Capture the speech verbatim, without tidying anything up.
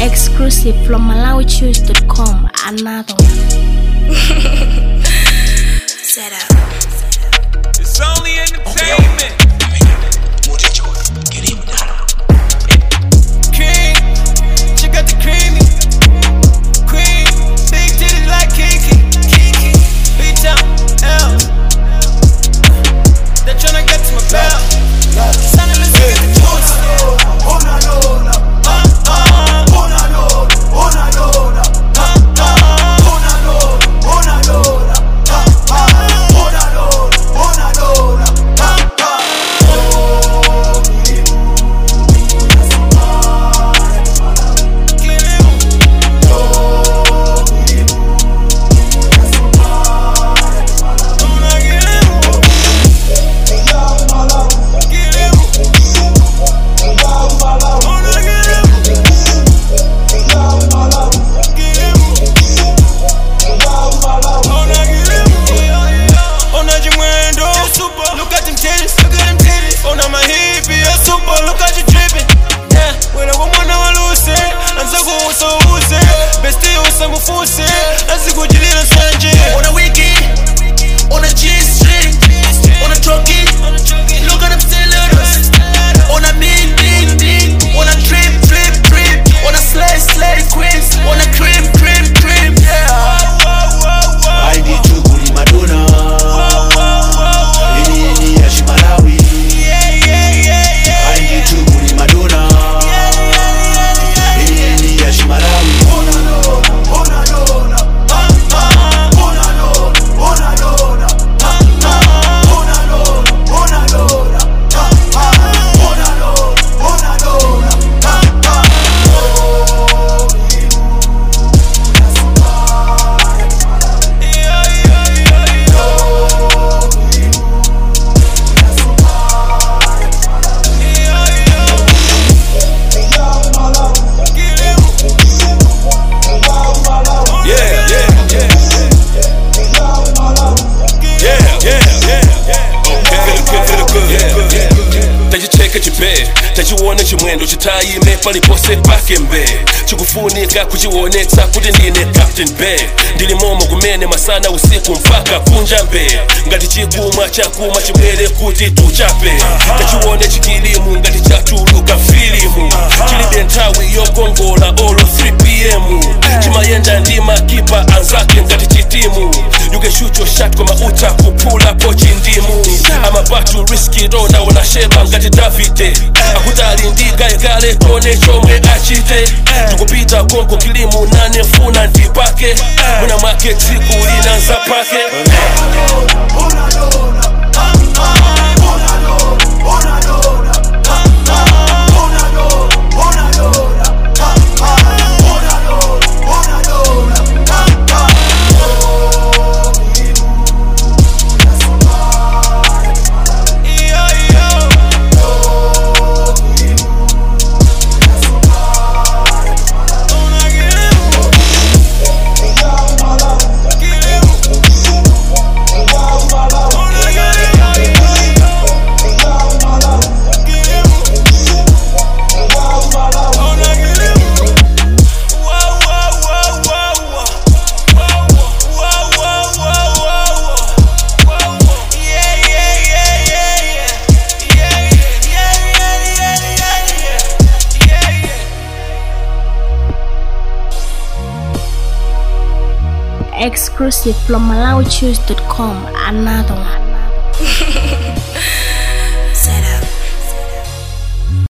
Exclusive from Malawi Choose dot com. Another one. Set up. It's only entertainment. King, she got the creamy. Queen, big titties like Kiki. Kiki, B-Town, L. They're tryna get to my belt. Sounding like they get the juice. Oh, no, no, no. On a weekend, on a G-string, on a truckie, look at them stilettos. On a mean, mean, mean, on a trip, trip, trip, on a slay, slay, queens, on a cream, cream, cream, yeah. I need to go to Madonna. Ini ini ya Malawi. I need to go to Madonna. Ini ini ya Malawi. tachione chimwendo chitayime palipose pakembe chikufunika kuchionetsa kuti ndine Captain Bay ndili momo kumene masana usiku mpaka kunja mbe ngati chikumwa chakumwa chibwere kuti tuchape tachione chikilimu ngati chatuluka filimu chilibe nthawi yokongola olo three p m chimayenda ndi makipa anzake ngati chitimu you can shoot your shot koma uta kuphula po chindimu I'm about to risk it all now unasheba ngati Davide akutali ndigaye kale tone chomwe achite tukupita konko kilimu nane funa ndipake muna mwake tsiku linanza pake Exclusive from Malawi Choose dot com. Another one.